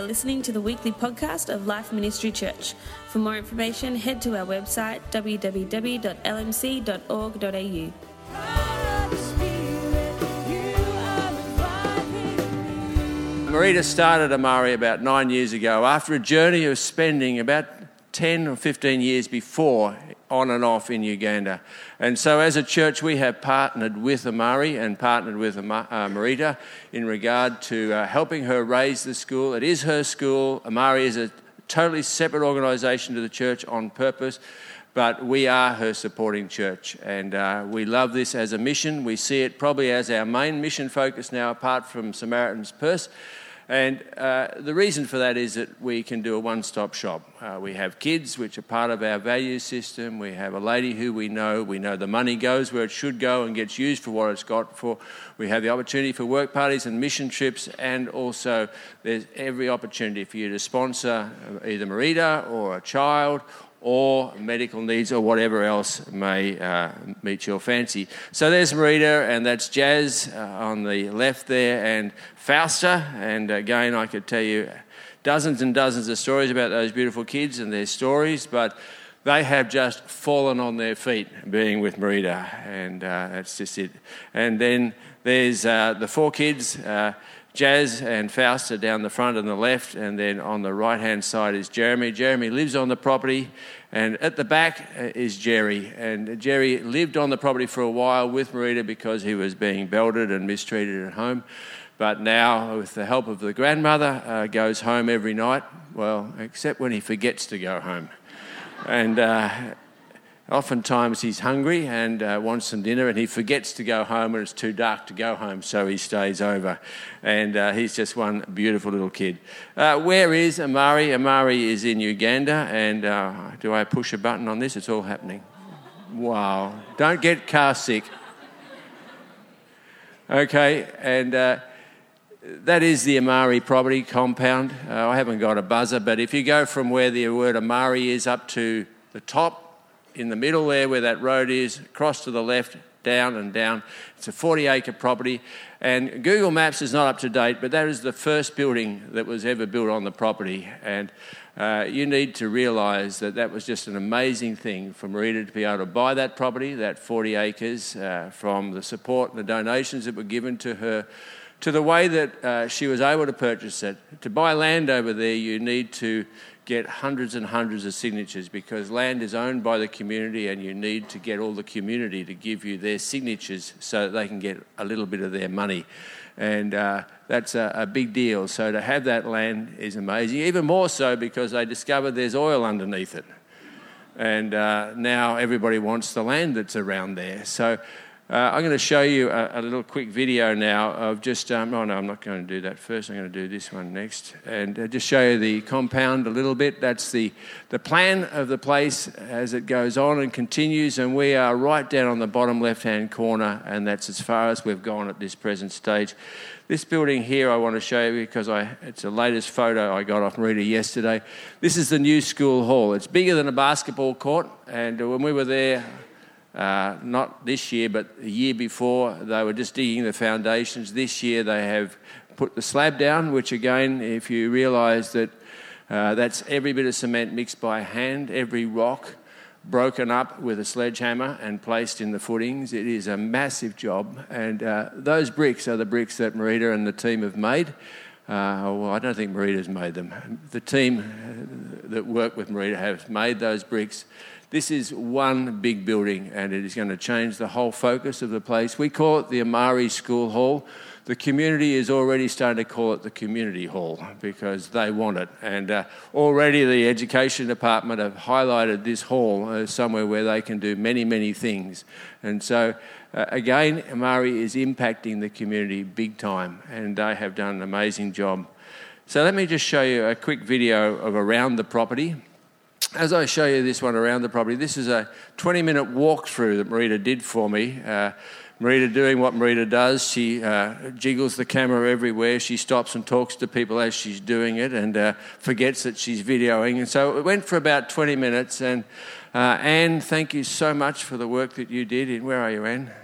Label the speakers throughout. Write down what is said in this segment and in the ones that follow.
Speaker 1: listening to the weekly podcast of Life Ministry Church. For more information, head to our website www.lmc.org.au.
Speaker 2: Marita started Amari about 9 years ago after a journey of spending about 10 or 15 years before on and off in Uganda. And so as a church, we have partnered with Amari and partnered with Marita in regard to helping her raise the school. It is her school. Amari is a totally separate organisation to the church on purpose, but we are her supporting church. And we love this as a mission. We see it probably as our main mission focus now, apart from Samaritan's Purse. And the reason for that is that we can do a one-stop shop. We have kids, which are part of our value system. We have a lady who we know the money goes where it should go and gets used for what it's got for. We have the opportunity for work parties and mission trips, and also there's every opportunity for you to sponsor either Marita or a child or medical needs or whatever else may meet your fancy. So there's Marita, and that's Jazz on the left there, and Fausta. And again, I could tell you dozens and dozens of stories about those beautiful kids and their stories, but they have just fallen on their feet being with Marita, and that's just it. And then there's the four kids, Jazz and Fausta down the front and the left, and then on the right-hand side is Jeremy. Jeremy lives on the property, and at the back is Jerry. And Jerry lived on the property for a while with Marita because he was being belted and mistreated at home. But now, with the help of the grandmother, goes home every night, well, except when he forgets to go home. And oftentimes he's hungry and wants some dinner, and he forgets to go home, and it's too dark to go home, so he stays over. And he's just one beautiful little kid. Where is Amari? Amari is in Uganda, and do I push a button on this? It's all happening. Wow. Don't get car sick. Okay, and that is the Amari property compound. I haven't got a buzzer, but if you go from where the word Amari is up to the top, in the middle there where that road is, across to the left, down and down. It's a 40-acre property, and Google Maps is not up to date, but that is the first building that was ever built on the property. And you need to realise that that was just an amazing thing for Marita to be able to buy that property, that 40 acres, from the support and the donations that were given to her, to the way that she was able to purchase it. To buy land over there, you need to get hundreds and hundreds of signatures, because land is owned by the community, and you need to get all the community to give you their signatures so that they can get a little bit of their money. And that's a big deal. So to have that land is amazing, even more so because they discovered there's oil underneath it. And now everybody wants the land that's around there. So I'm going to show you a little quick video now of just, I'm not going to do that first. I'm going to do this one next. And just show you the compound a little bit. That's the plan of the place as it goes on and continues. And we are right down on the bottom left-hand corner, and that's as far as we've gone at this present stage. This building here I want to show you because it's the latest photo I got off Marita yesterday. This is the new school hall. It's bigger than a basketball court, and when we were there, not this year, but the year before, they were just digging the foundations. This year they have put the slab down, which again, if you realise that that's every bit of cement mixed by hand, every rock broken up with a sledgehammer and placed in the footings. It is a massive job, and those bricks are the bricks that Marita and the team have made. Well, I don't think Marita's made them. The team that work with Marita have made those bricks. This is one big building, and it is going to change the whole focus of the place. We call it the Amari School Hall. The community is already starting to call it the Community Hall because they want it. And already the Education Department have highlighted this hall as somewhere where they can do many, many things. And so, again, Amari is impacting the community big time, and they have done an amazing job. So let me just show you a quick video of around the property. As I show you this one around the property, this is a 20-minute walkthrough that Marita did for me. Marita doing what Marita does. She jiggles the camera everywhere. She stops and talks to people as she's doing it and forgets that she's videoing. And so it went for about 20 minutes. And Anne, thank you so much for the work that you did. Where are you, Anne?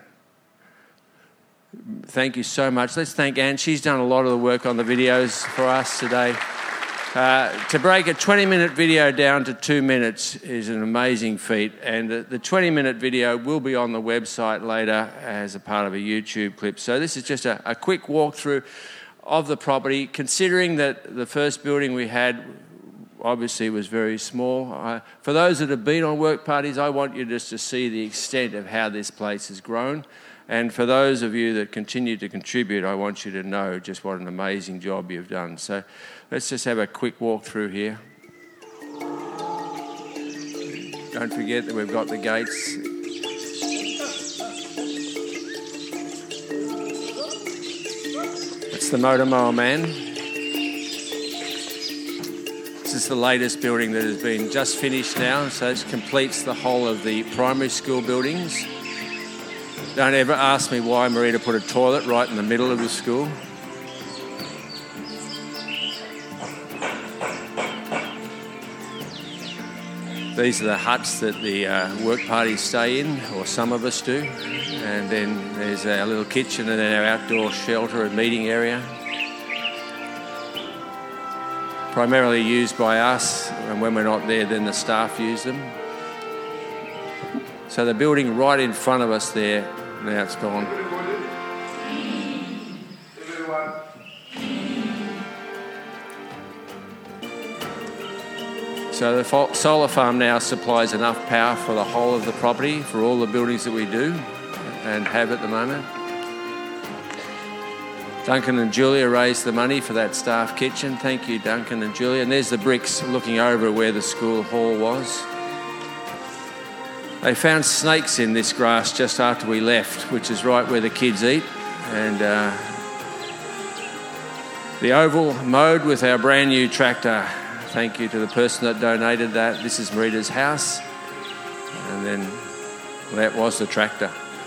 Speaker 2: Thank you so much. Let's thank Anne. She's done a lot of the work on the videos for us today. To break a 20-minute video down to 2 minutes is an amazing feat, and the 20-minute video will be on the website later as a part of a YouTube clip. So this is just a quick walkthrough of the property, considering that the first building we had obviously was very small. For those that have been on work parties, I want you just to see the extent of how this place has grown. And for those of you that continue to contribute, I want you to know just what an amazing job you've done. So let's just have a quick walk through here. Don't forget that we've got the gates. It's the motor mower man. This is the latest building that has been just finished now, so this completes the whole of the primary school buildings. Don't ever ask me why Marita put a toilet right in the middle of the school. These are the huts that the work parties stay in, or some of us do. And then there's our little kitchen and then our outdoor shelter and meeting area. Primarily used by us, and when we're not there, then the staff use them. So the building right in front of us there, now it's gone. So the solar farm now supplies enough power for the whole of the property, for all the buildings that we do and have at the moment. Duncan and Julia raised the money for that staff kitchen. Thank you, Duncan and Julia. And there's the bricks looking over where the school hall was. They found snakes in this grass just after we left, which is right where the kids eat. And the oval mowed with our brand new tractor. Thank you to the person that donated that. This is Marita's house. And then that was the tractor.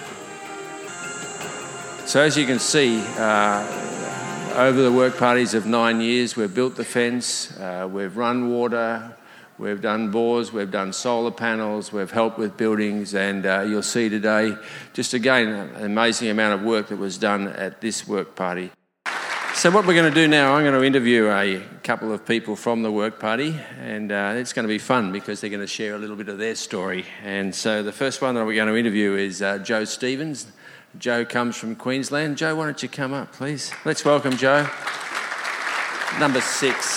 Speaker 2: So as you can see, over the work parties of 9 years, we've built the fence, we've run water, we've done bores, we've done solar panels, we've helped with buildings, and you'll see today, just again, an amazing amount of work that was done at this work party. So what we're going to do now, I'm going to interview a couple of people from the work party, and it's going to be fun because they're going to share a little bit of their story. And so the first one that we're going to interview is Joe Stevens. Joe comes from Queensland. Joe, why don't you come up, please? Let's welcome Joe. Number six.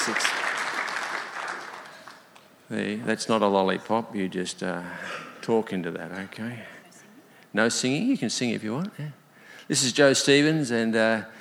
Speaker 2: That's not a lollipop. You just talk into that, okay? No singing? You can sing if you want. Yeah. This is Joe Stevens, and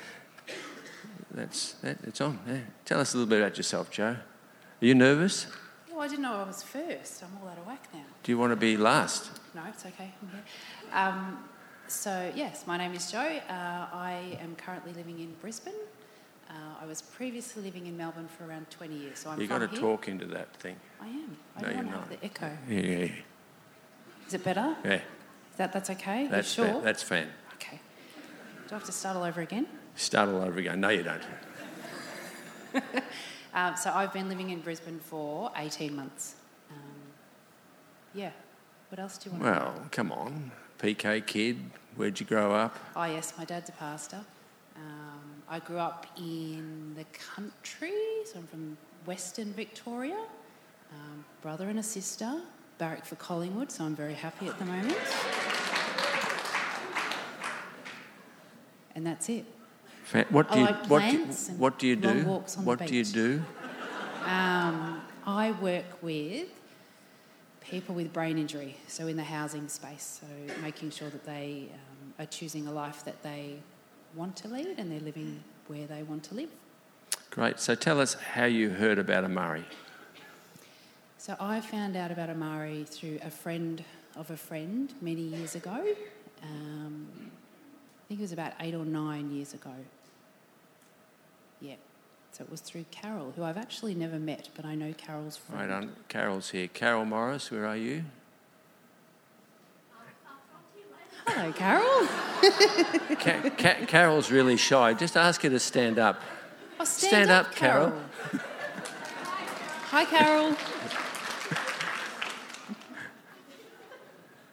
Speaker 2: it's on. Yeah. Tell us a little bit about yourself, Joe. Are you nervous?
Speaker 3: Oh, I didn't know I was first. I'm all out of whack now.
Speaker 2: Do you want to be last?
Speaker 3: No, it's okay. I'm here. So, yes, my name is Joe. I am currently living in Brisbane. I was previously living in Melbourne for around 20 years. So I'm
Speaker 2: You've got to talk into that thing.
Speaker 3: I am. I
Speaker 2: no,
Speaker 3: don't
Speaker 2: you're
Speaker 3: want to
Speaker 2: not.
Speaker 3: have the echo.
Speaker 2: Yeah.
Speaker 3: Is it better?
Speaker 2: Yeah.
Speaker 3: That's okay?
Speaker 2: That's
Speaker 3: you sure?
Speaker 2: That's fine.
Speaker 3: Okay. Do I have to start all over again?
Speaker 2: Start all over again. No, you don't.
Speaker 3: So I've been living in Brisbane for 18 months. Yeah. What else do you want to know?
Speaker 2: Well, come on. PK kid, where'd you grow up?
Speaker 3: Oh, yes, my dad's a pastor. I grew up in the country, so I'm from Western Victoria. Brother and a sister, barrack for Collingwood, so I'm very happy at the moment. And that's it.
Speaker 2: What do you
Speaker 3: Long walks on
Speaker 2: What
Speaker 3: the
Speaker 2: do you
Speaker 3: beach.
Speaker 2: do?
Speaker 3: I work with people with brain injury, so in the housing space, so making sure that they are choosing a life that they want to lead and they're living where they want to live.
Speaker 2: Great. So tell us how you heard about Amari.
Speaker 3: So I found out about Amari through a friend of a friend many years ago. I think it was about 8 or 9 years ago. Yeah. So it was through Carol, who I've actually never met, but I know Carol's friend.
Speaker 2: Right on. Carol's here. Carol Morris, where are you?
Speaker 3: Hello, Carol.
Speaker 2: Carol's really shy. Just ask her to stand up.
Speaker 3: Oh, stand up, Carol. Hi, Carol.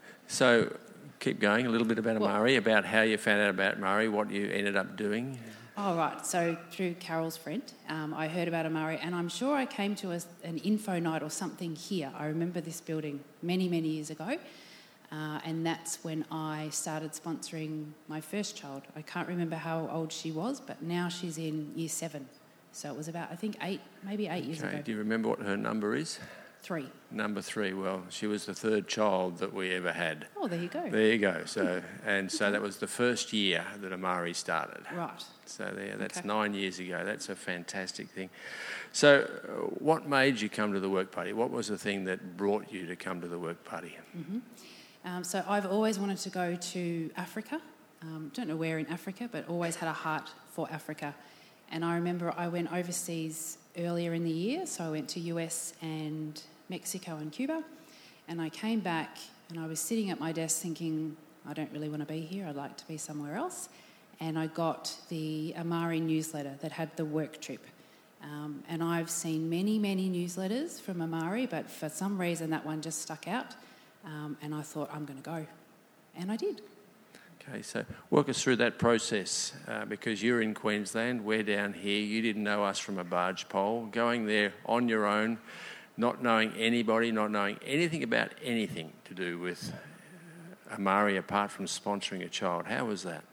Speaker 2: So keep going. A little bit about Amari, about how you found out about Amari, what you ended up doing.
Speaker 3: Oh, right. So through Carol's friend, I heard about Amari, and I'm sure I came to an info night or something here. I remember this building many, many years ago, and that's when I started sponsoring my first child. I can't remember how old she was, but now she's in year 7. So it was about, I think, 8 years ago.
Speaker 2: Do you remember what her number is?
Speaker 3: 3.
Speaker 2: Number 3. Well, she was the 3rd child that we ever had.
Speaker 3: Oh, there you go.
Speaker 2: There you go. So that was the first year that Amari started.
Speaker 3: Right.
Speaker 2: So that's 9 years ago. That's a fantastic thing. So what made you come to the work party? What was the thing that brought you to come to the work party?
Speaker 3: Mm-hmm. So I've always wanted to go to Africa. Don't know where in Africa, but always had a heart for Africa. And I remember I went overseas earlier in the year. So I went to US and Mexico and Cuba. And I came back and I was sitting at my desk thinking, I don't really want to be here. I'd like to be somewhere else. And I got the Amari newsletter that had the work trip. And I've seen many, many newsletters from Amari, but for some reason that one just stuck out. And I thought, I'm going to go. And I did.
Speaker 2: Okay, so walk us through that process, because you're in Queensland, we're down here, you didn't know us from a barge pole, going there on your own, not knowing anybody, not knowing anything about anything to do with Amari apart from sponsoring a child. How was that?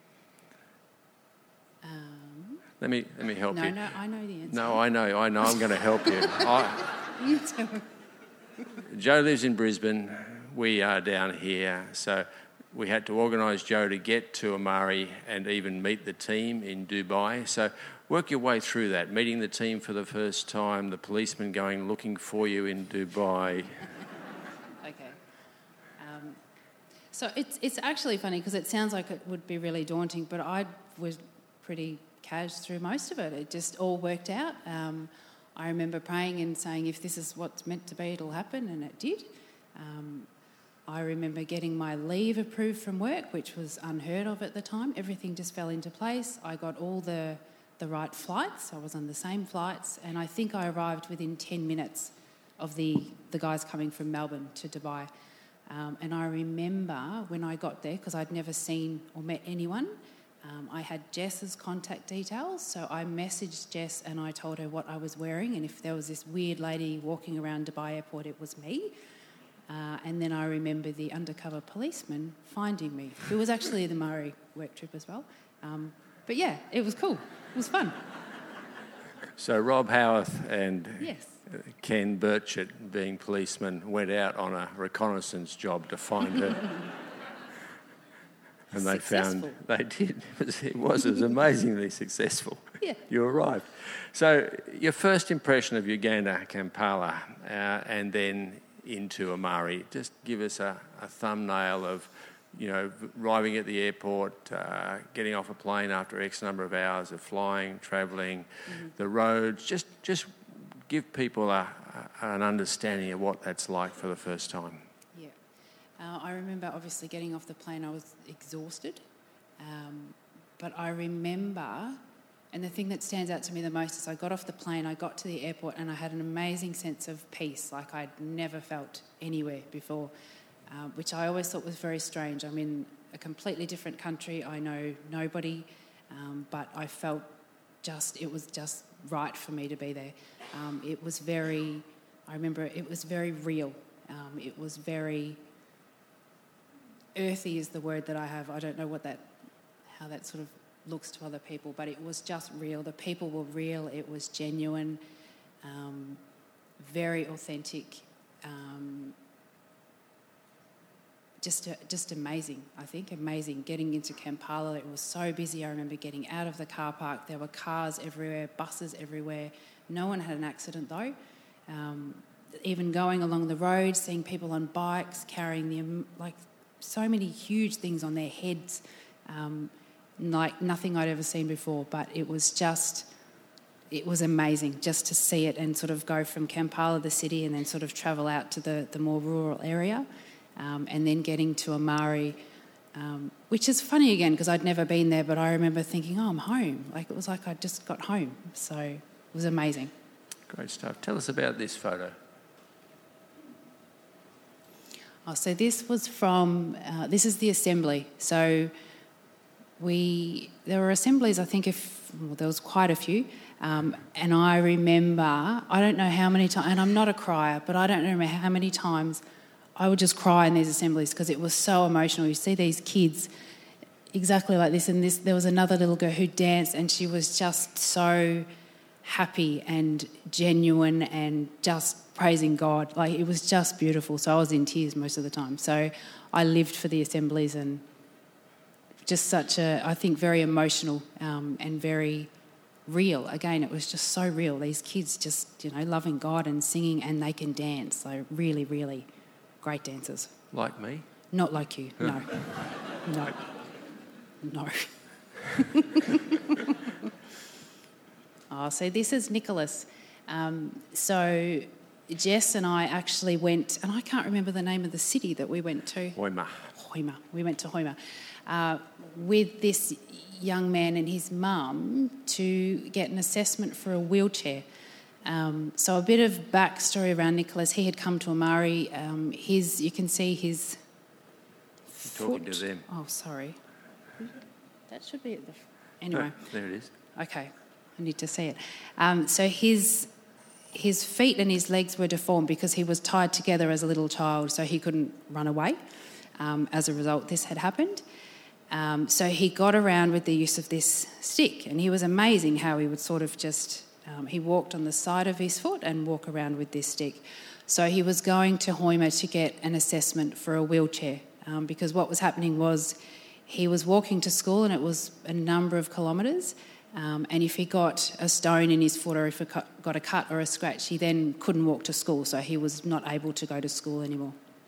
Speaker 2: Let me help you.
Speaker 3: No, I know the answer.
Speaker 2: No, I know. I'm going to help you.
Speaker 3: You tell me.
Speaker 2: Joe lives in Brisbane. We are down here. So we had to organise Joe to get to Amari and even meet the team in Dubai. So work your way through that, meeting the team for the first time, the policeman going looking for you in Dubai.
Speaker 3: Okay. So it's actually funny because it sounds like it would be really daunting, but I was pretty cash through most of it. It just all worked out. I remember praying and saying, if this is what's meant to be, it'll happen, and it did. I remember getting my leave approved from work, which was unheard of at the time. Everything just fell into place. I got all the right flights. I was on the same flights, and I think I arrived within 10 minutes of the guys coming from Melbourne to Dubai. And I remember when I got there, because I'd never seen or met anyone, I had Jess's contact details, so I messaged Jess and I told her what I was wearing, and if there was this weird lady walking around Dubai Airport, it was me. And then I remember the undercover policeman finding me, who was actually the Murray work trip as well. But yeah, it was cool. It was fun.
Speaker 2: So Rob Howarth and
Speaker 3: Yes.
Speaker 2: Ken Burchett, being policemen, went out on a reconnaissance job to find her. And they
Speaker 3: Successful.
Speaker 2: found, they did. It was amazingly successful.
Speaker 3: Yeah.
Speaker 2: You arrived. So your first impression of Uganda, Kampala, and then into Amari, just give us a thumbnail of, arriving at the airport, getting off a plane after X number of hours of flying, travelling, the roads. Just give people an understanding of what that's like for the first time.
Speaker 3: Yeah. I remember obviously getting off the plane, I was exhausted. But I remember, and the thing that stands out to me the most is I got off the plane, I got to the airport, and I had an amazing sense of peace like I'd never felt anywhere before, which I always thought was very strange. I'm in a completely different country, I know nobody, but I felt it was just right for me to be there. I remember it was very real. It was very earthy is the word that I have. I don't know how that sort of looks to other people, but it was just real. The people were real. It was genuine, very authentic, just amazing, I think, amazing. Getting into Kampala, it was so busy. I remember getting out of the car park. There were cars everywhere, buses everywhere. No one had an accident though. Even going along the road, seeing people on bikes, carrying so many huge things on their heads, like nothing I'd ever seen before. But it was amazing just to see it and sort of go from Kampala, the city, and then sort of travel out to the more rural area, and then getting to Amari, which is funny again because I'd never been there, but I remember thinking, I'm home. It was like I just got home. So it was amazing.
Speaker 2: Great stuff. Tell us about this photo.
Speaker 3: Oh, so this was from, this is the assembly. So there were assemblies, I think there was quite a few, and I remember, I don't know how many times, and I'm not a crier, but I don't remember how many times I would just cry in these assemblies because it was so emotional. You see these kids exactly like this, and there was another little girl who danced, and she was just so happy and genuine and just praising God. Like, it was just beautiful. So I was in tears most of the time. So I lived for the assemblies, and just such I think, very emotional and very real. Again, it was just so real. These kids just, loving God and singing, and they can dance. So really, really great dancers.
Speaker 2: Like me?
Speaker 3: Not like you, no. No. So this is Nicholas. So Jess and I actually went, and I can't remember the name of the city that we went to.
Speaker 2: Hoima.
Speaker 3: We went to Hoima with this young man and his mum to get an assessment for a wheelchair. So a bit of backstory around Nicholas. He had come to Amari. You can see his foot.
Speaker 2: Talking to them.
Speaker 3: Oh, sorry. That should be at the... Anyway.
Speaker 2: Oh, there it is.
Speaker 3: Okay, I need to see it. So his feet and his legs were deformed because he was tied together as a little child, so he couldn't run away. As a result, this had happened. So he got around with the use of this stick, and he was amazing how he would sort of just... he walked on the side of his foot and walk around with this stick. So he was going to Hoima to get an assessment for a wheelchair because what was happening was he was walking to school, and it was a number of kilometres, and if he got a stone in his foot or if he got a cut or a scratch, he then couldn't walk to school, so he was not able to go to school anymore.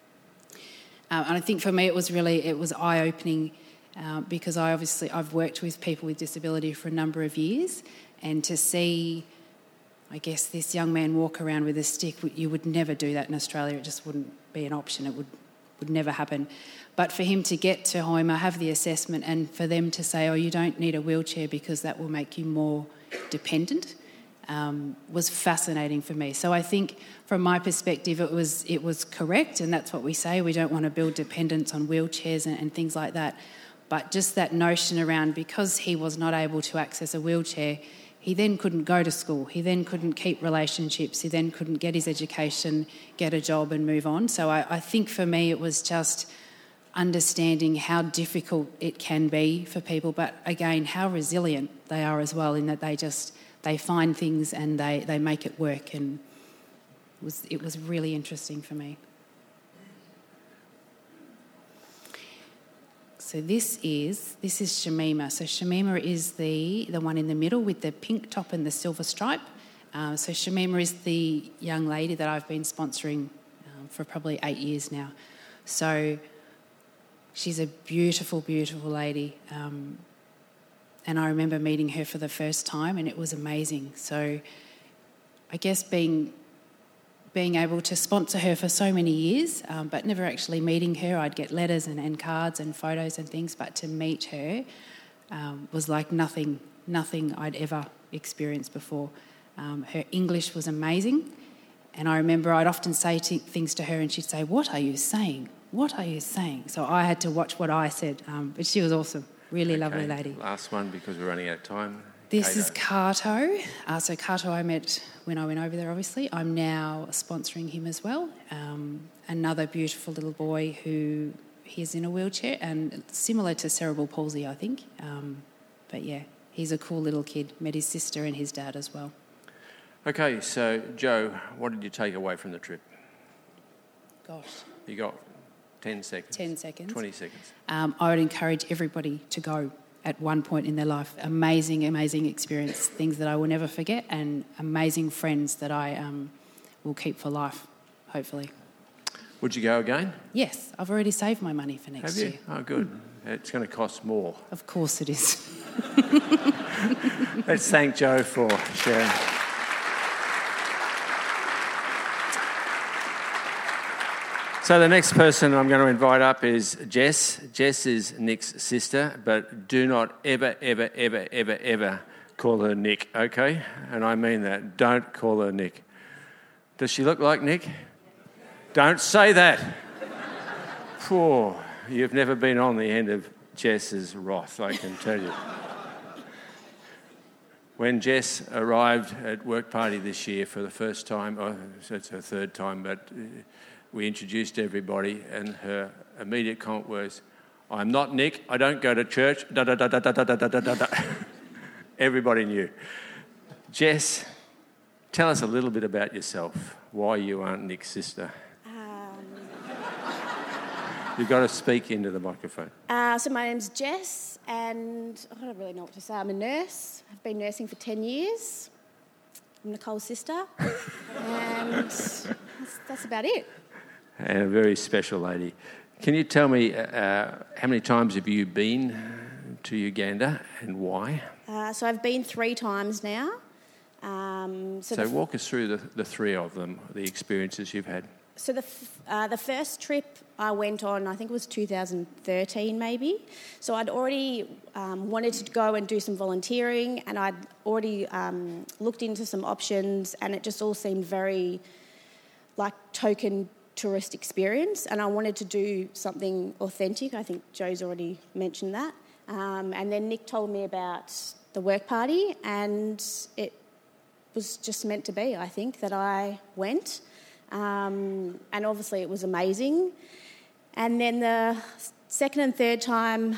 Speaker 3: And I think for me it was eye-opening because I've worked with people with disability for a number of years, and to see, I guess, this young man walk around with a stick, you would never do that in Australia. It just wouldn't be an option. It would never happen. But for him to get to Hoima, have the assessment, and for them to say, oh, you don't need a wheelchair because that will make you more dependent, was fascinating for me. So I think from my perspective it was correct, and that's what we say. We don't want to build dependence on wheelchairs and things like that. But just that notion around, because he was not able to access a wheelchair, he then couldn't go to school, he then couldn't keep relationships, he then couldn't get his education, get a job and move on. So I think for me it was just understanding how difficult it can be for people, but again, how resilient they are as well, in that they find things and they make it work, and it was really interesting for me. So this is Shamima. So Shamima is the one in the middle with the pink top and the silver stripe. So Shamima is the young lady that I've been sponsoring for probably 8 years now. So she's a beautiful, beautiful lady. And I remember meeting her for the first time, and it was amazing. So I guess being able to sponsor her for so many years, but never actually meeting her. I'd get letters and cards and photos and things, but to meet her was like nothing I'd ever experienced before. Her English was amazing, and I remember I'd often say things to her and she'd say, "What are you saying? What are you saying?" So I had to watch what I said, but she was awesome. Really lovely lady.
Speaker 2: Last one, because we're running out of time.
Speaker 3: This is Kato. So Kato I met when I went over there, obviously. I'm now sponsoring him as well. Another beautiful little boy who he's in a wheelchair, and similar to cerebral palsy, I think. But yeah, he's a cool little kid. Met his sister and his dad as well.
Speaker 2: Okay, so Joe, what did you take away from the trip?
Speaker 3: Gosh.
Speaker 2: You got 10 seconds.
Speaker 3: 10 seconds.
Speaker 2: 20 seconds.
Speaker 3: I would encourage everybody to go at one point in their life. Amazing, amazing experience, things that I will never forget, and amazing friends that I will keep for life, hopefully.
Speaker 2: Would you go again?
Speaker 3: Yes, I've already saved my money for next year.
Speaker 2: Have you? Oh, good. It's going to cost more.
Speaker 3: Of course it is.
Speaker 2: Let's thank Joe for sharing. So the next person I'm going to invite up is Jess. Jess is Nick's sister, but do not ever, ever, ever, ever, ever call her Nick, okay? And I mean that. Don't call her Nick. Does she look like Nick? Don't say that. Poor, you've never been on the end of Jess's wrath, I can tell you. When Jess arrived at Work Party this year for the first time, it's her third time, but we introduced everybody, and her immediate comment was, "I'm not Nick, I don't go to church, da da da da da da da da da da." Everybody knew. Jess, tell us a little bit about yourself, why you aren't Nick's sister. You've got to speak into the microphone.
Speaker 4: So my name's Jess, and I don't really know what to say. I'm a nurse. I've been nursing for 10 years. I'm Nicole's sister, and that's about it.
Speaker 2: And a very special lady. Can you tell me how many times have you been to Uganda and why?
Speaker 4: So I've been 3 times now.
Speaker 2: So walk us through the 3 of them, the experiences you've had.
Speaker 4: So the first trip I went on, I think it was 2013 maybe. So I'd already wanted to go and do some volunteering, and I'd already looked into some options, and it just all seemed very like token tourist experience, and I wanted to do something authentic. I think Joe's already mentioned that. And then Nick told me about the Work Party, and it was just meant to be, I think, that I went. And obviously it was amazing. And then the second and third time,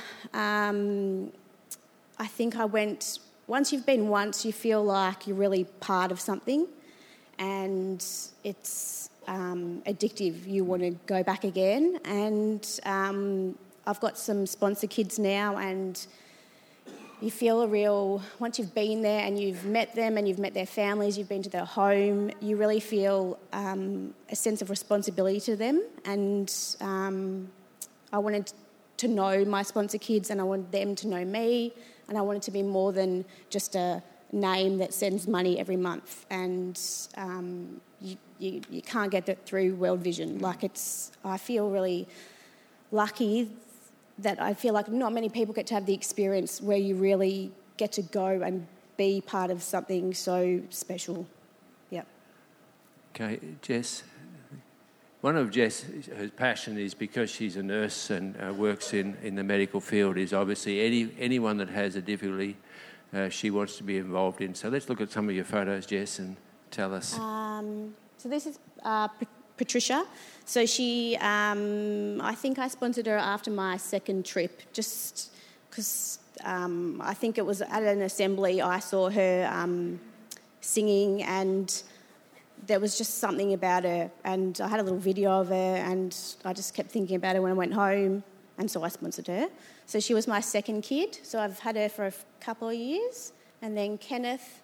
Speaker 4: I think I went... Once you've been once, you feel like you're really part of something, and it's addictive. You want to go back again. And I've got some sponsor kids now, and you feel a real... Once you've been there and you've met them and you've met their families, you've been to their home, you really feel a sense of responsibility to them. And I wanted to know my sponsor kids, and I wanted them to know me, and I wanted to be more than just a name that sends money every month. And you can't get that through World Vision. I feel really lucky that I feel like not many people get to have the experience where you really get to go and be part of something so special. Yep.
Speaker 2: Okay, Jess. One of Jess, her passion is because she's a nurse and works in the medical field, is obviously anyone that has a difficulty she wants to be involved in. So let's look at some of your photos, Jess, and tell us.
Speaker 4: So this is Patricia. So she, I think I sponsored her after my second trip, just because I think it was at an assembly I saw her singing, and there was just something about her, and I had a little video of her, and I just kept thinking about her when I went home, and so I sponsored her. So she was my second kid, so I've had her for a couple of years. And then Kenneth,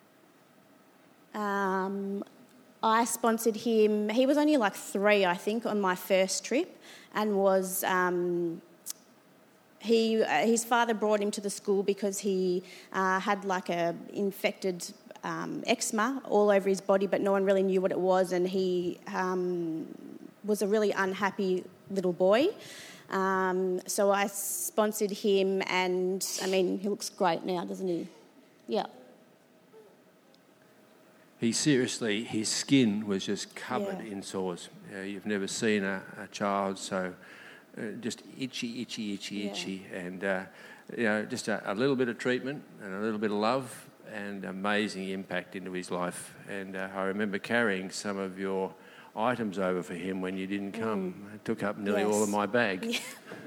Speaker 4: I sponsored him. He was only like 3, I think, on my first trip, and was his father brought him to the school because he had like a infected eczema all over his body, but no one really knew what it was, and he was a really unhappy little boy. So I sponsored him, and I mean, he looks great now, doesn't he? Yeah.
Speaker 2: His skin was just covered in sores. You've never seen a child so just itchy, and just a little bit of treatment and a little bit of love and amazing impact into his life. And I remember carrying some of your items over for him when you didn't come. It took up nearly all of my bag. Yeah.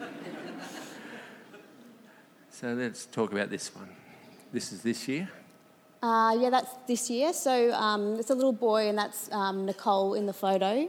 Speaker 2: So let's talk about this one. This is this year?
Speaker 4: That's this year. So it's a little boy, and that's Nicole in the photo.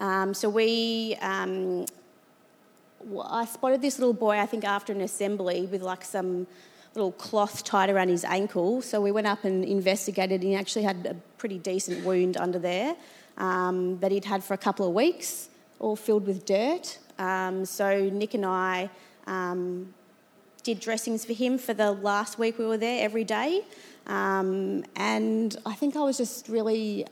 Speaker 4: I spotted this little boy, I think, after an assembly with like some little cloth tied around his ankle. So we went up and investigated, and he actually had a pretty decent wound under there that he'd had for a couple of weeks, all filled with dirt. So Nick and I did dressings for him for the last week we were there every day. And I think I was just really...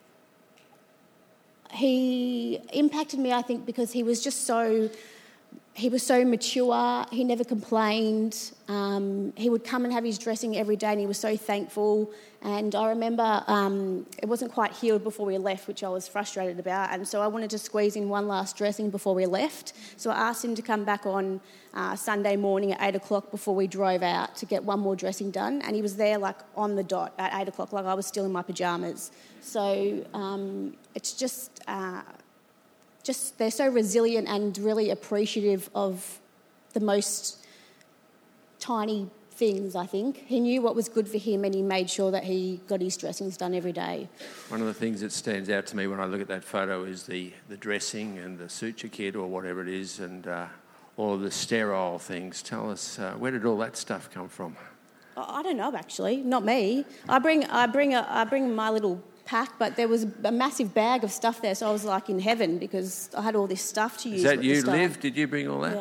Speaker 4: he impacted me, I think, because he was just so... he was so mature. He never complained. He would come and have his dressing every day, and he was so thankful. And I remember it wasn't quite healed before we left, which I was frustrated about. And so I wanted to squeeze in one last dressing before we left. So I asked him to come back on Sunday morning at 8 o'clock before we drove out to get one more dressing done. And he was there like on the dot at 8 o'clock, like I was still in my pyjamas. So it's just they're so resilient and really appreciative of the most tiny things, I think. He knew what was good for him, and he made sure that he got his dressings done every day.
Speaker 2: One of the things that stands out to me when I look at that photo is the dressing and the suture kit or whatever it is, and all of the sterile things. Tell us, where did all that stuff come from?
Speaker 4: I don't know, actually. Not me. I bring my little pack, but there was a massive bag of stuff there, so I was like in heaven because I had all this stuff to use.
Speaker 2: Is that you, Liv? Did you bring all that?
Speaker 4: Yeah.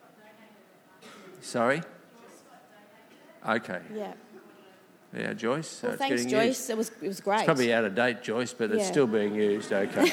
Speaker 2: Sorry? Okay.
Speaker 4: Yeah.
Speaker 2: Yeah, Joyce. So
Speaker 4: Well,
Speaker 2: it's
Speaker 4: thanks,
Speaker 2: getting
Speaker 4: Joyce.
Speaker 2: used.
Speaker 4: It was great.
Speaker 2: It's probably out of date, Joyce, but it's
Speaker 4: Yeah.
Speaker 2: still being used. Okay.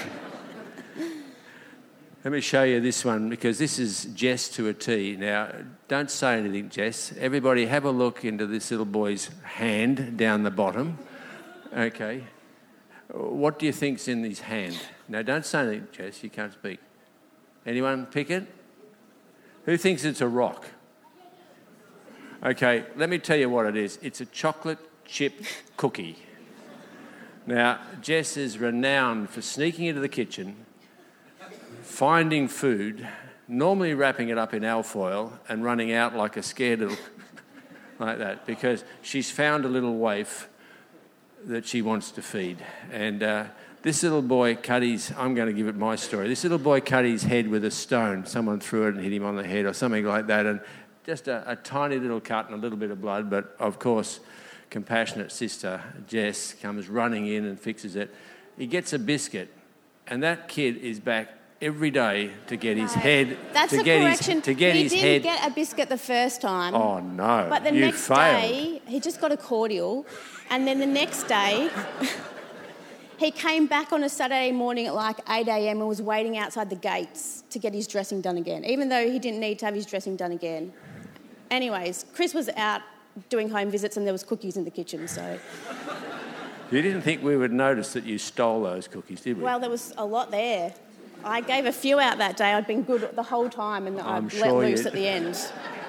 Speaker 2: Let me show you this one because this is Jess to a T. Now, don't say anything, Jess. Everybody have a look into this little boy's hand down the bottom. Okay. What do you think's in his hand? Now, don't say anything, Jess. You can't speak. Anyone pick it? Who thinks it's a rock? Okay, let me tell you what it is. It's a chocolate chip cookie. Now, Jess is renowned for sneaking into the kitchen, finding food, normally wrapping it up in alfoil and running out like a scared little... like that, because she's found a little waif that she wants to feed. And this little boy cut his... I'm going to give it my story. This little boy cut his head with a stone. Someone threw it and hit him on the head or something like that, and just a tiny little cut and a little bit of blood, but of course, compassionate sister Jess comes running in and fixes it. He gets a biscuit, and that kid is back every day to get his head...
Speaker 4: That's
Speaker 2: to
Speaker 4: a
Speaker 2: get
Speaker 4: correction.
Speaker 2: He didn't
Speaker 4: get a biscuit the first time.
Speaker 2: Oh, no.
Speaker 4: But the
Speaker 2: you
Speaker 4: next
Speaker 2: failed.
Speaker 4: day, he just got a cordial. And then the next day, he came back on a Saturday morning at like 8 a.m. and was waiting outside the gates to get his dressing done again, even though he didn't need to have his dressing done again. Anyways, Chris was out doing home visits and there was cookies in the kitchen, so...
Speaker 2: You didn't think we would notice that you stole those cookies, did we?
Speaker 4: Well, there was a lot there. I gave a few out that day. I'd been good the whole time and I let loose at the end.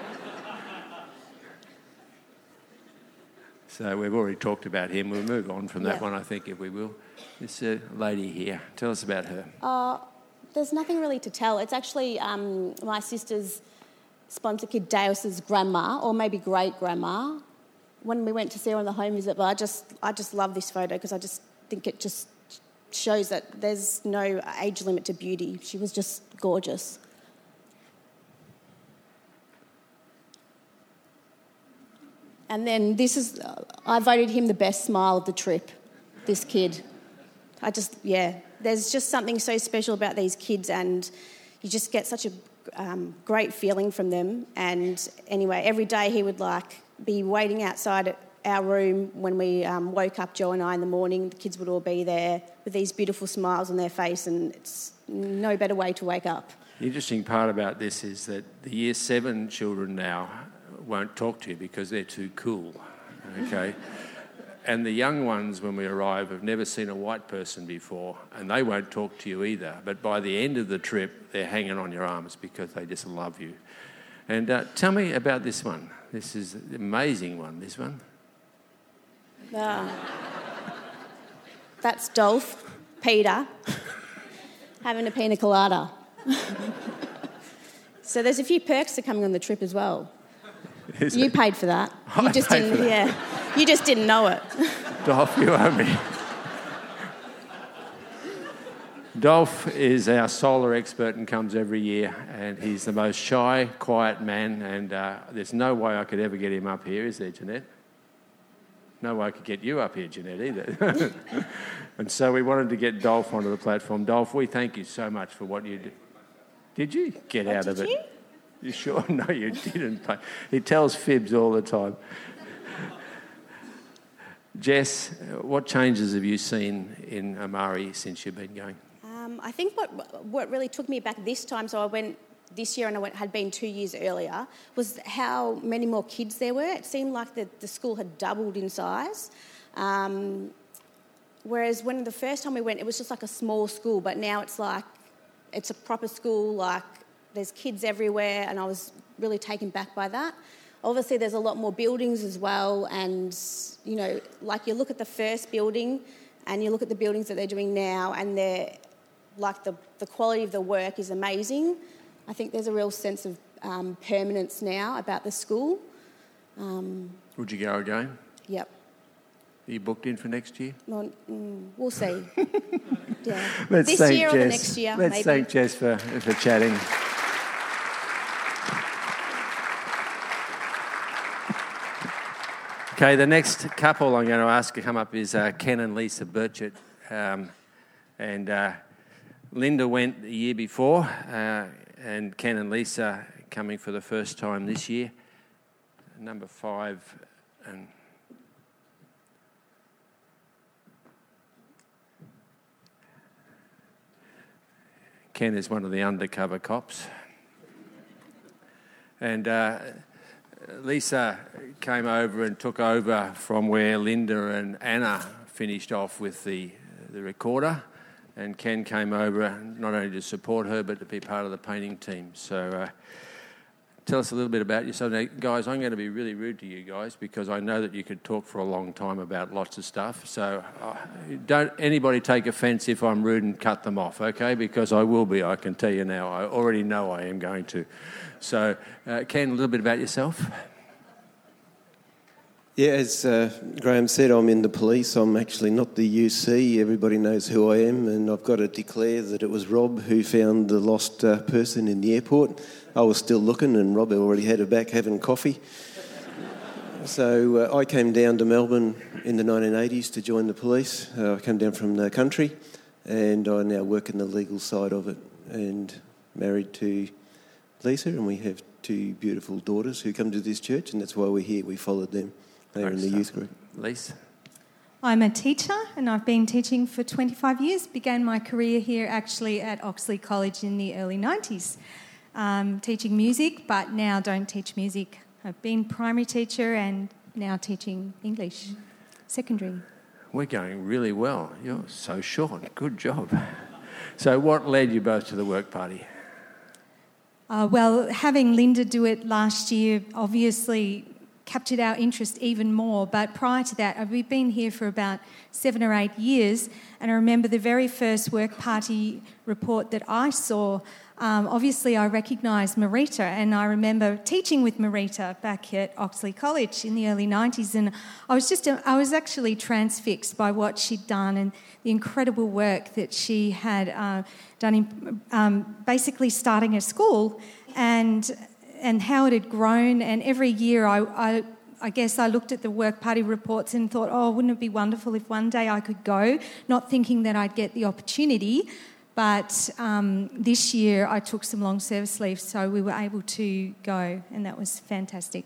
Speaker 2: So we've already talked about him. We'll move on from that
Speaker 4: Yeah.
Speaker 2: one, I think, if we will. This lady here, tell us about her.
Speaker 4: There's nothing really to tell. It's actually my sister's sponsor kid Deus's grandma, or maybe great-grandma, when we went to see her on the home visit. But I just love this photo because I just think it just shows that there's no age limit to beauty. She was just gorgeous. And then I voted him the best smile of the trip, this kid. There's just something so special about these kids, and you just get such a great feeling from them. And anyway, every day he would be waiting outside at our room when we woke up, Joe and I, in the morning. The kids would all be there with these beautiful smiles on their face, and it's no better way to wake up.
Speaker 2: The interesting part about this is that the Year 7 children now won't talk to you because they're too cool, okay? And the young ones, when we arrive, have never seen a white person before, and they won't talk to you either. But by the end of the trip, they're hanging on your arms because they just love you. And tell me about this one. This is an amazing one, this one.
Speaker 4: That's Dolph, Peter, having a pina colada. So there's a few perks to coming on the trip as well. You paid for that. You just didn't. Yeah, you just didn't know it.
Speaker 2: Dolph, you owe me. Dolph is our solar expert and comes every year, and he's the most shy, quiet man, and there's no way I could ever get him up here, is there, Jeanette? No way I could get you up here, Jeanette, either. And so we wanted to get Dolph onto the platform. Dolph, we thank you so much for what you did. Did you? Get out of it.
Speaker 4: Did you?
Speaker 2: You sure? No, you didn't. He tells fibs all the time. Jess, what changes have you seen in Amari since you've been going?
Speaker 4: I think what really took me back this time, so I went this year and had been 2 years earlier was how many more kids there were. It seemed like the school had doubled in size. Whereas when the first time we went, it was just like a small school, but now it's like it's a proper school, like there's kids everywhere, and I was really taken back by that. Obviously, there's a lot more buildings as well, and, you know, like you look at the first building and you look at the buildings that they're doing now, and they're, like, the quality of the work is amazing. I think there's a real sense of permanence now about the school.
Speaker 2: Would you go again?
Speaker 4: Yep.
Speaker 2: Are you booked in for next year?
Speaker 4: Well, we'll see. Yeah.
Speaker 2: Let's
Speaker 4: this
Speaker 2: thank
Speaker 4: year
Speaker 2: Jess.
Speaker 4: or the next year,
Speaker 2: Let's
Speaker 4: maybe.
Speaker 2: thank Jess for chatting. Okay, the next couple I'm going to ask to come up is Ken and Lisa Burchett. And Linda went the year before, and Ken and Lisa coming for the first time this year. Number 5 and... Ken is one of the undercover cops. And Lisa came over and took over from where Linda and Anna finished off with the recorder. And Ken came over not only to support her, but to be part of the painting team. So tell us a little bit about yourself. Now, guys, I'm going to be really rude to you guys because I know that you could talk for a long time about lots of stuff. So don't anybody take offence if I'm rude and cut them off, okay? Because I will be, I can tell you now. I already know I am going to. So, Ken, a little bit about yourself.
Speaker 5: Yeah, as Graham said, I'm in the police. I'm actually not the UC. Everybody knows who I am, and I've got to declare that it was Rob who found the lost person in the airport. I was still looking, and Rob already had her back having coffee. So I came down to Melbourne in the 1980s to join the police. I came down from the country, and I now work in the legal side of it, and married to Lisa, and we have 2 beautiful daughters who come to this church, and that's why we're here. We followed them. They're in the youth group.
Speaker 2: Lisa?
Speaker 6: I'm a teacher and I've been teaching for 25 years. Began my career here actually at Oxley College in the early 90s, teaching music, but now don't teach music. I've been primary teacher and now teaching English, secondary.
Speaker 2: We're going really well. You're so short. Good job. So what led you both to the work party?
Speaker 6: Well, having Linda do it last year obviously captured our interest even more, but prior to that, we've been here for about 7 or 8 years, and I remember the very first work party report that I saw. Obviously, I recognised Marita, and I remember teaching with Marita back at Oxley College in the early 90s, and I was actually transfixed by what she'd done and the incredible work that she had done in basically starting a school and how it had grown. And every year I guess I looked at the work party reports and thought, oh, wouldn't it be wonderful if one day I could go, not thinking that I'd get the opportunity. But this year I took some long service leave, so we were able to go, and that was fantastic.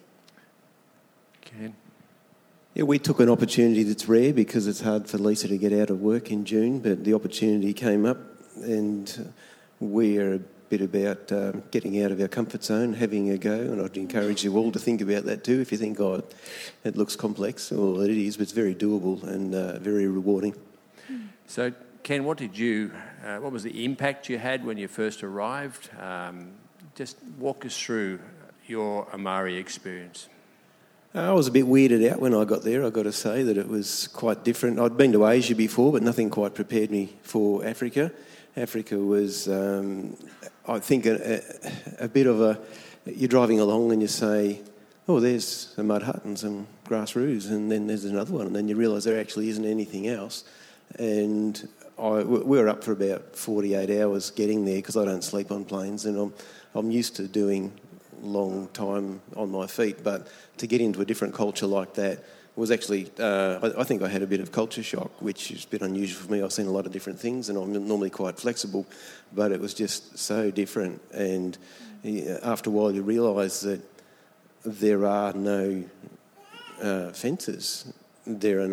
Speaker 2: Ken?
Speaker 5: Yeah, we took an opportunity that's rare because it's hard for Lisa to get out of work in June, but the opportunity came up, and we're a bit about getting out of our comfort zone, having a go, and I'd encourage you all to think about that too. If you think, oh, it looks complex, well, it is, but it's very doable and very rewarding.
Speaker 2: So, Ken, what was the impact you had when you first arrived? Just walk us through your Amari experience.
Speaker 5: I was a bit weirded out when I got there, I've got to say that it was quite different. I'd been to Asia before, but nothing quite prepared me for Africa. Africa was, I think, a bit of a... You're driving along and you say, oh, there's a mud hut and some grass roofs, and then there's another one, and then you realise there actually isn't anything else. And we were up for about 48 hours getting there because I don't sleep on planes, and I'm used to doing long time on my feet, but to get into a different culture like that was actually, I think I had a bit of culture shock, which is a bit unusual for me. I've seen a lot of different things and I'm normally quite flexible, but it was just so different. And after a while you realise that there are no fences, there's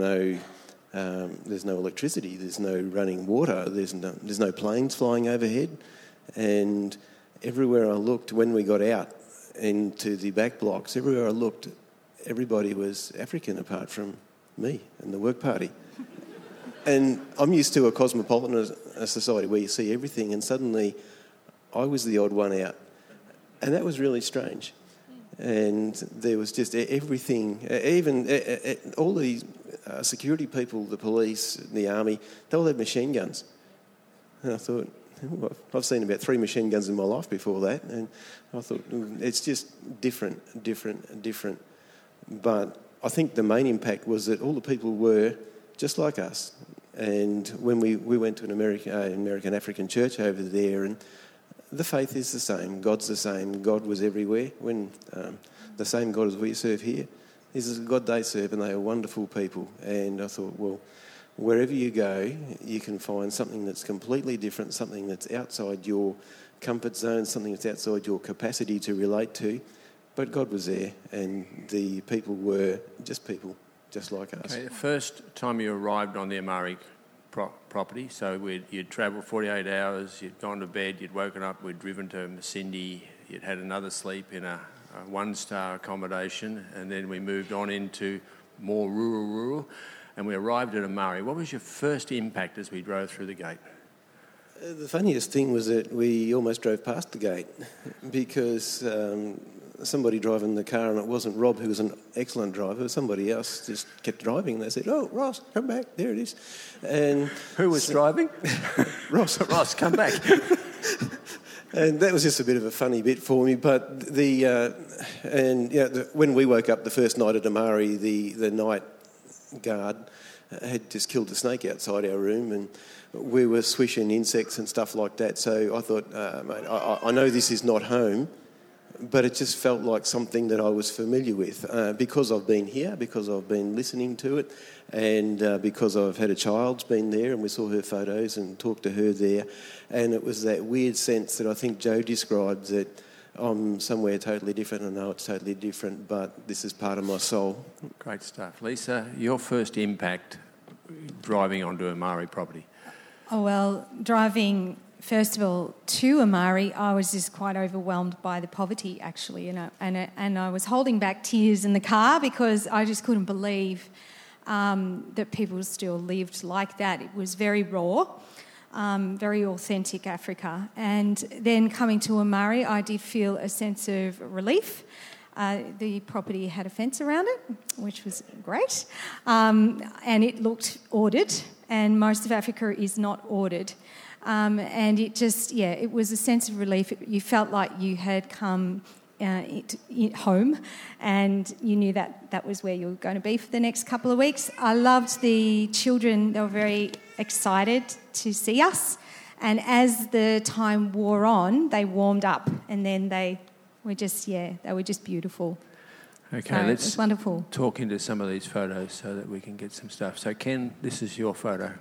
Speaker 5: no electricity, there's no running water, there's no planes flying overhead, and everywhere I looked, when we got out into the back blocks, everywhere I looked, everybody was African apart from me and the work party. And I'm used to a cosmopolitan society where you see everything, and suddenly I was the odd one out. And that was really strange. And there was just everything, even all the security people, the police, the army, they all had machine guns. And I thought, well, I've seen about 3 machine guns in my life before that. And I thought, it's just different. But I think the main impact was that all the people were just like us. And when we went to an American African church over there, and the faith is the same, God's the same, God was everywhere. When the same God as we serve here, this is the God they serve, and they are wonderful people. And I thought, well, wherever you go, you can find something that's completely different, something that's outside your comfort zone, something that's outside your capacity to relate to. But God was there, and the people were just people, just like us.
Speaker 2: Okay, the first time you arrived on the Amari property, so you'd travelled 48 hours, you'd gone to bed, you'd woken up, we'd driven to Masindi, you'd had another sleep in a one-star accommodation, and then we moved on into more rural, and we arrived at Amari. What was your first impact as we drove through the gate?
Speaker 5: The funniest thing was that we almost drove past the gate because somebody driving the car, and it wasn't Rob, who was an excellent driver, somebody else just kept driving, and they said, "Oh, Ross, come back, there it is." And
Speaker 2: who was driving?
Speaker 5: Ross.
Speaker 2: Ross, come back.
Speaker 5: And that was just a bit of a funny bit for me. But when we woke up the first night at Amari, the night guard had just killed a snake outside our room, and we were swishing insects and stuff like that. So I thought, mate, I know this is not home, but it just felt like something that I was familiar with because I've been here, because I've been listening to it, and because I've had a child's been there, and we saw her photos and talked to her there. And it was that weird sense that I think Joe described, that I'm somewhere totally different. I know it's totally different, but this is part of my soul.
Speaker 2: Great stuff. Lisa, your first impact driving onto Amari property?
Speaker 6: Oh, well, driving, first of all, to Amari, I was just quite overwhelmed by the poverty, actually, and I was holding back tears in the car because I just couldn't believe that people still lived like that. It was very raw, very authentic Africa. And then coming to Amari, I did feel a sense of relief. The property had a fence around it, which was great, and it looked ordered, and most of Africa is not ordered. And it just, it was a sense of relief. You felt like you had come home, and you knew that was where you were going to be for the next couple of weeks. I loved the children. They were very excited to see us, and as the time wore on, they warmed up, and then they were just beautiful.
Speaker 2: Okay,
Speaker 6: so
Speaker 2: let's
Speaker 6: it was wonderful.
Speaker 2: Talk into some of these photos so that we can get some stuff. So Ken, this is your photo.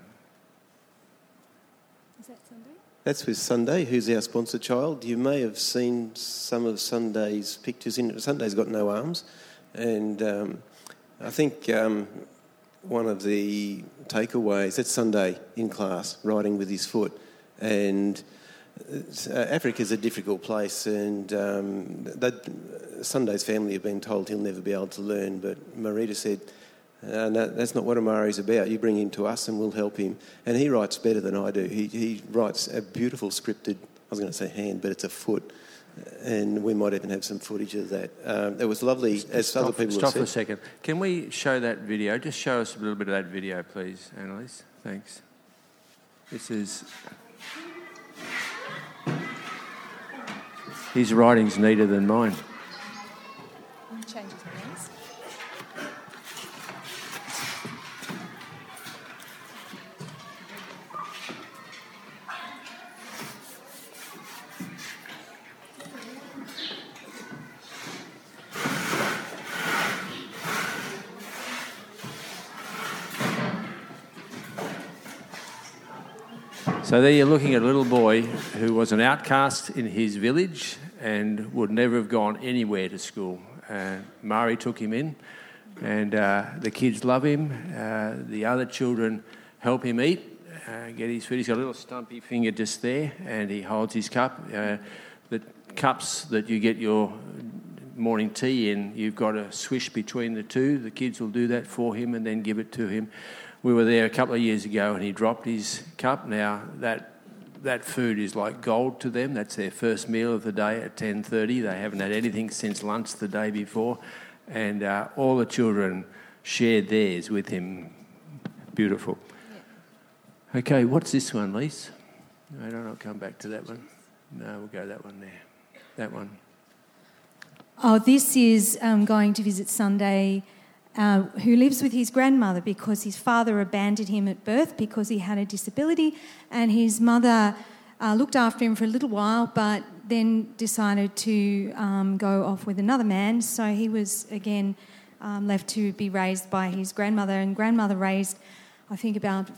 Speaker 6: Is that Sunday?
Speaker 5: That's with Sunday, who's our sponsor child. You may have seen some of Sunday's pictures. Sunday's got no arms, and I think one of the takeaways, that's Sunday in class, riding with his foot, and Africa's a difficult place, and Sunday's family have been told he'll never be able to learn, but Marita said, no, that's not what Amari's about. You bring him to us and we'll help him. And he writes better than I do. He writes a beautiful scripted, I was going to say hand, but it's a foot, and we might even have some footage of that. It was lovely, as other people have said.
Speaker 2: Stop for a second. Can we show that video? Just show us a little bit of that video, please, Annalise. Thanks. This is... His writing's neater than mine.
Speaker 6: Change his hands.
Speaker 2: So there you're looking at a little boy who was an outcast in his village and would never have gone anywhere to school. Mari took him in, and the kids love him. The other children help him eat, get his food. He's got a little stumpy finger just there, and he holds his cup. The cups that you get your morning tea in, you've got to swish between the two. The kids will do that for him and then give it to him. We were there a couple of years ago and he dropped his cup. Now that food is like gold to them. That's their first meal of the day at 10:30. They haven't had anything since lunch the day before. And all the children shared theirs with him. Beautiful. Yeah. Okay, what's this one, Lise? No, don't come back to that one. No, we'll go that one there. That one.
Speaker 6: Oh, this is going to visit Sunday, who lives with his grandmother because his father abandoned him at birth because he had a disability, and his mother looked after him for a little while but then decided to go off with another man. So he was, again, left to be raised by his grandmother, and grandmother raised, I think, about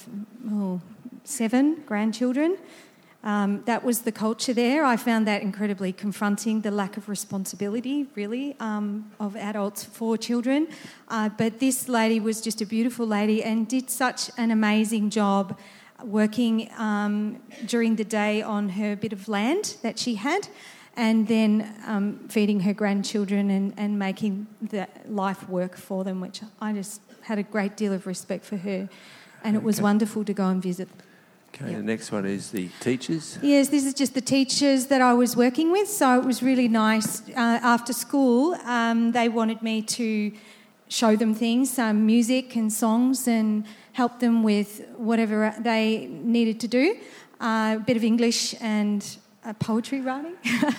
Speaker 6: 7 grandchildren. That was the culture there. I found that incredibly confronting, the lack of responsibility, really, of adults for children. But this lady was just a beautiful lady and did such an amazing job working during the day on her bit of land that she had, and then feeding her grandchildren and making the life work for them, which I just had a great deal of respect for her. And it was wonderful to go and visit.
Speaker 2: Okay, The next one is the teachers.
Speaker 6: Yes, this is just the teachers that I was working with, so it was really nice. After school, they wanted me to show them things, music and songs, and help them with whatever they needed to do, a bit of English and poetry writing.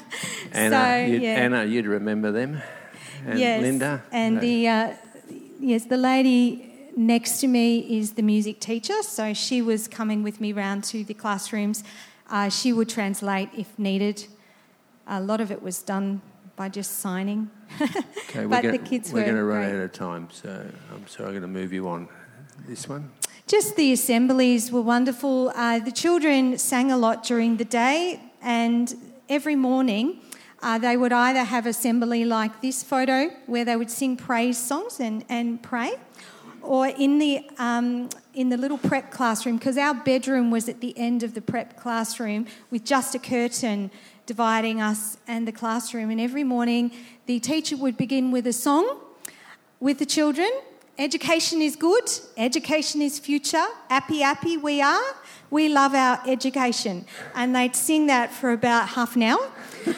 Speaker 2: Anna, you'd remember them, and
Speaker 6: yes,
Speaker 2: Linda.
Speaker 6: And the lady next to me is the music teacher, so she was coming with me round to the classrooms. She would translate if needed. A lot of it was done by just signing.
Speaker 2: Okay,
Speaker 6: but the kids
Speaker 2: we're going to run
Speaker 6: great.
Speaker 2: out of time, so I'm sorry, I'm going to move you on. This one?
Speaker 6: Just the assemblies were wonderful. The children sang a lot during the day, and every morning they would either have assembly like this photo where they would sing praise songs and pray, or in the little prep classroom, because our bedroom was at the end of the prep classroom with just a curtain dividing us and the classroom. And every morning the teacher would begin with a song with the children. Education is good, education is future, happy we are, we love our education. And they'd sing that for about half an hour.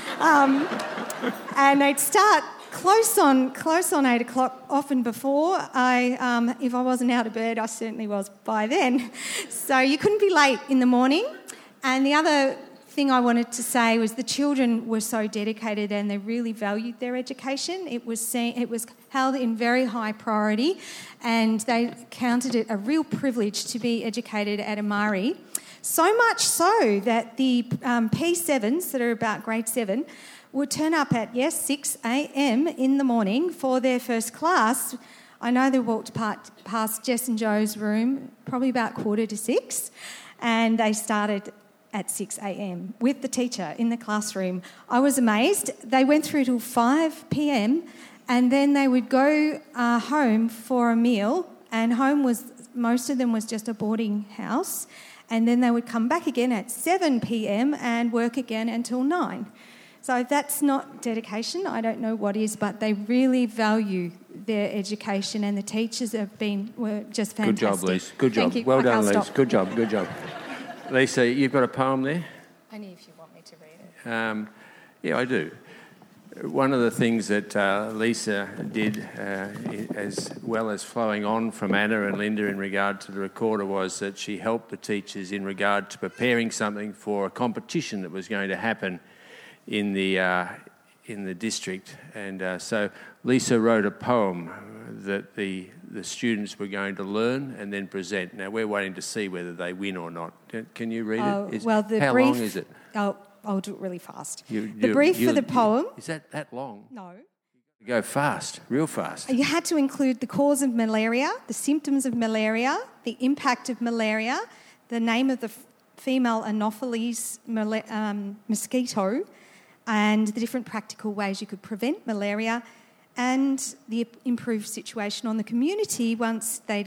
Speaker 6: And they'd start close on 8 o'clock, often before. If I wasn't out of bed, I certainly was by then. So you couldn't be late in the morning. And the other thing I wanted to say was the children were so dedicated and they really valued their education. It was held in very high priority, and they counted it a real privilege to be educated at Amari. So much so that the P7s, that are about grade 7, would turn up at, 6 a.m. in the morning for their first class. I know they walked past Jess and Joe's room probably about 5:45, and they started at 6 a.m. with the teacher in the classroom. I was amazed. They went through till 5 p.m. and then they would go home for a meal, and most of them was just a boarding house, and then they would come back again at 7 p.m. and work again until 9. So if that's not dedication, I don't know what is, but they really value their education, and the teachers were just fantastic.
Speaker 2: Good job, Lise. Good job.
Speaker 6: Thank you.
Speaker 2: Well
Speaker 6: Okay,
Speaker 2: done,
Speaker 6: I'll
Speaker 2: Lise.
Speaker 6: stop.
Speaker 2: Good job. Lisa, you've got a poem there?
Speaker 3: Only if you want me to read it.
Speaker 2: Yeah, I do. One of the things that Lisa did, as well as flowing on from Anna and Linda in regard to the recorder, was that she helped the teachers in regard to preparing something for a competition that was going to happen in the district. And so Lisa wrote a poem that the students were going to learn and then present. Now, we're waiting to see whether they win or not. Can you read it? How long is it?
Speaker 6: I'll do it really fast.
Speaker 2: The
Speaker 6: brief for the poem...
Speaker 2: Is that long?
Speaker 6: No.
Speaker 2: Go fast, real fast.
Speaker 6: You had to include the cause of malaria, the symptoms of malaria, the impact of malaria, the name of the female Anopheles mosquito, and the different practical ways you could prevent malaria, and the improved situation on the community once they'd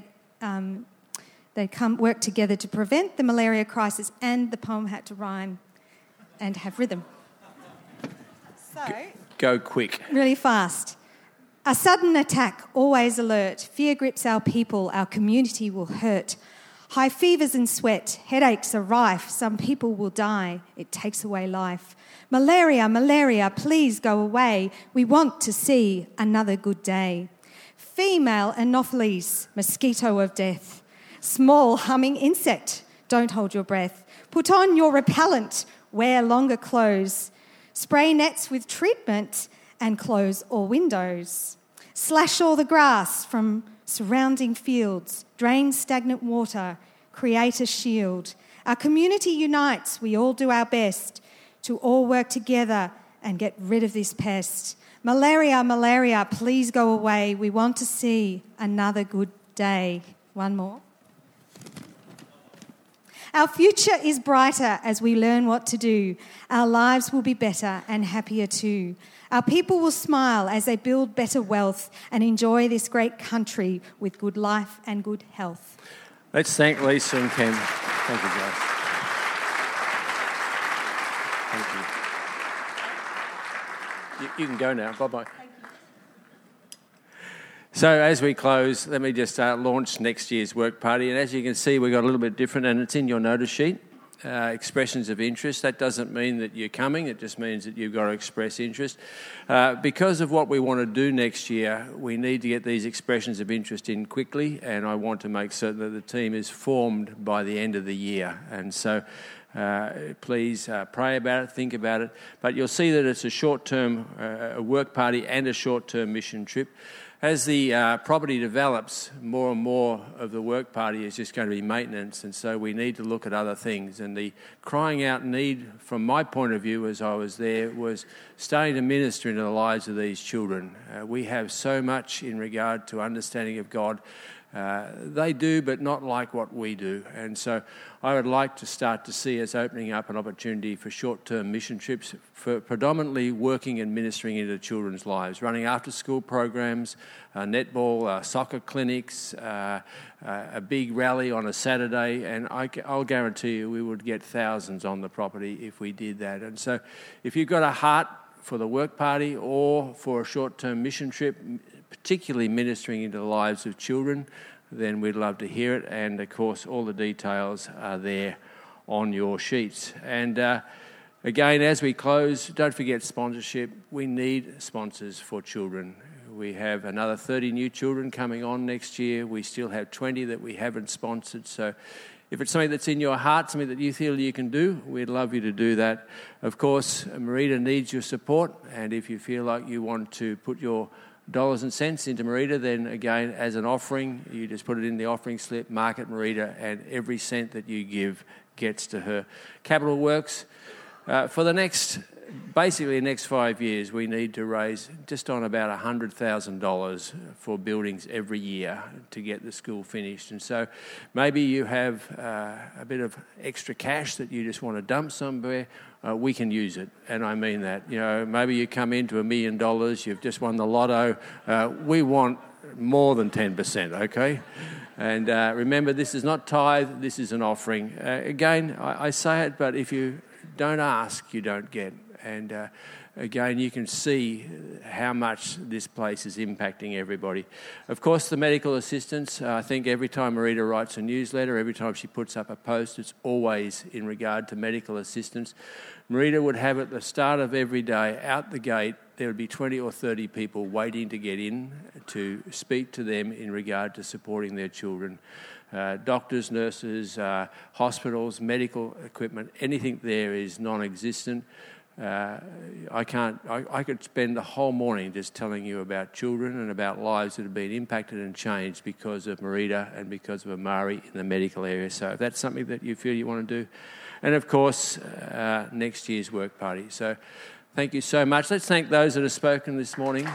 Speaker 6: work together to prevent the malaria crisis, and the poem had to rhyme and have rhythm.
Speaker 2: Go quick.
Speaker 6: Really fast. A sudden attack, always alert. Fear grips our people, our community will hurt. High fevers and sweat, headaches are rife. Some people will die, it takes away life. Malaria, malaria, please go away. We want to see another good day. Female Anopheles, mosquito of death. Small humming insect, don't hold your breath. Put on your repellent, wear longer clothes. Spray nets with treatment and close all windows. Slash all the grass from surrounding fields. Drain stagnant water, create a shield. Our community unites, we all do our best to all work together and get rid of this pest. Malaria, malaria, please go away. We want to see another good day. One more. Our future is brighter as we learn what to do. Our lives will be better and happier too. Our people will smile as they build better wealth and enjoy this great country with good life and good health.
Speaker 2: Let's thank Lisa and Ken. Thank you, guys. Thank you. You can go now. Bye-bye. So as we close, let me just launch next year's work party. And as you can see, we've got a little bit different, and it's in your notice sheet. Expressions of interest. That doesn't mean that you're coming. It just means that you've got to express interest. Because of what we want to do next year, we need to get these expressions of interest in quickly, and I want to make certain that the team is formed by the end of the year. And so please pray about it, think about it. But you'll see that it's a short-term work party and a short-term mission trip. As the property develops, more and more of the work party is just going to be maintenance, and so we need to look at other things. And the crying out need, from my point of view as I was there, was starting to minister into the lives of these children. We have so much in regard to understanding of God. They do, but not like what we do. And so I would like to start to see us opening up an opportunity for short-term mission trips, for predominantly working and ministering into children's lives, running after-school programs, netball, soccer clinics, a big rally on a Saturday, and I'll guarantee you we would get thousands on the property if we did that. And so if you've got a heart for the work party or for a short-term mission trip, particularly ministering into the lives of children, then we'd love to hear it. And of course, all the details are there on your sheets. And again, as we close, don't forget sponsorship. We need sponsors for children. We have another 30 new children coming on next year. We still have 20 that we haven't sponsored. So if it's something that's in your heart, something that you feel you can do, we'd love you to do that. Of course, Merida needs your support. And if you feel like you want to put your dollars and cents into Merida, then again, as an offering, you just put it in the offering slip, mark it Merida, and every cent that you give gets to her. Capital Works, for the next 5 years, we need to raise just on about $100,000 for buildings every year to get the school finished. And so maybe you have a bit of extra cash that you just want to dump somewhere. We can use it, and I mean that. You know, maybe you come into $1 million, you've just won the lotto. We want more than 10%, okay? And remember, this is not tithe, this is an offering. Again, I say it, but if you don't ask, you don't get. And again, you can see how much this place is impacting everybody. Of course, the medical assistance, I think every time Merida writes a newsletter, every time she puts up a post, it's always in regard to medical assistance. Merida would have at the start of every day, out the gate, there would be 20 or 30 people waiting to get in to speak to them in regard to supporting their children. Doctors, nurses, hospitals, medical equipment, anything there is non-existent. I could spend the whole morning just telling you about children and about lives that have been impacted and changed because of Merida and because of Amari in the medical area. So if that's something that you feel you want to do. And of course, next year's work party. So thank you so much. Let's thank those that have spoken this morning.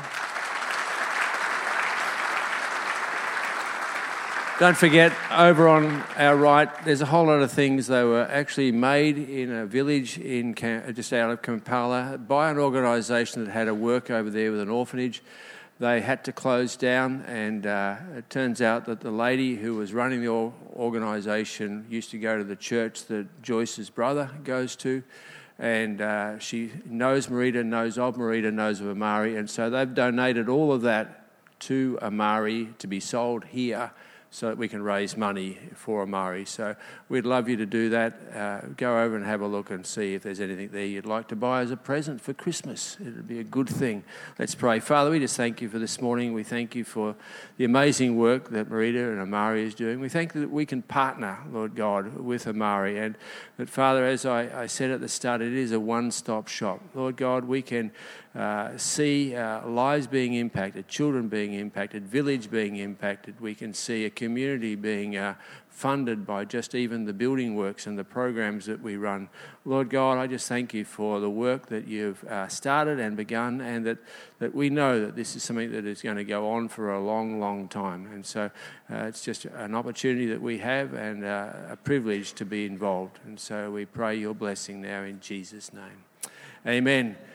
Speaker 2: Don't forget, over on our right, there's a whole lot of things that were actually made in a village in just out of Kampala by an organisation that had a work over there with an orphanage. They had to close down, and it turns out that the lady who was running the organisation used to go to the church that Joyce's brother goes to, and she knows Marita, knows of Marita, knows of Amari, and so they've donated all of that to Amari to be sold here so that we can raise money for Amari. So we'd love you to do that. Go over and have a look and see if there's anything there you'd like to buy as a present for Christmas. It would be a good thing. Let's pray. Father, we just thank you for this morning. We thank you for the amazing work that Marita and Amari is doing. We thank you that we can partner, Lord God, with Amari. And that, Father, as I said at the start, it is a one-stop shop. Lord God, we can see lives being impacted, children being impacted, village being impacted. We can see a community being funded by just even the building works and the programs that we run. Lord God, I just thank you for the work that you've started and begun, and that we know that this is something that is going to go on for a long, long time. And so it's just an opportunity that we have and a privilege to be involved. And so we pray your blessing now in Jesus' name. Amen.